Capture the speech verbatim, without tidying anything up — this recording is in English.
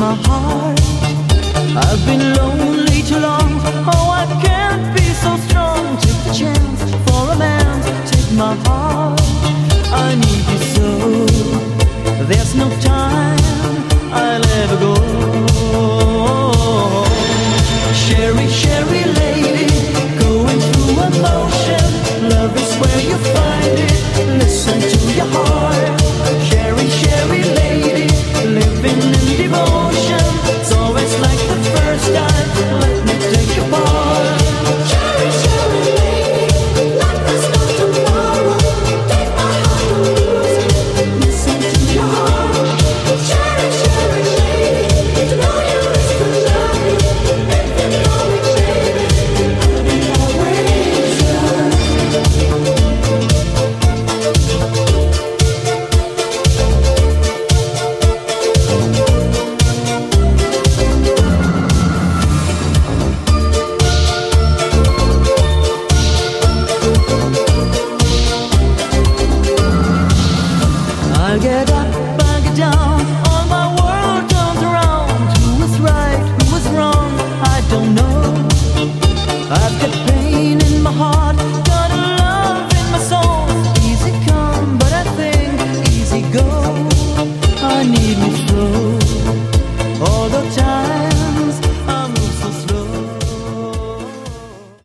my heart. I've been lonely too long. Oh, I can't be so strong. Take the chance for a man. Take my heart. I need you so. There's no time I'll ever go. Sherry, Sherry lady, going through emotion. Love is where you find it. Listen to your heart. Sherry, Sherry lady, living in devotion. It's always like the first time. Let me take your part. Cherry, cherry lady, like there's no tomorrow. Take my heart and lose it. Listen to your heart. Cherry, cherry lady, to know you is to love you. If you know me, baby, I'll be always yours. I get up, I get down, all my world turns around. Who is right, who is wrong, I don't know. I've got pain in my heart,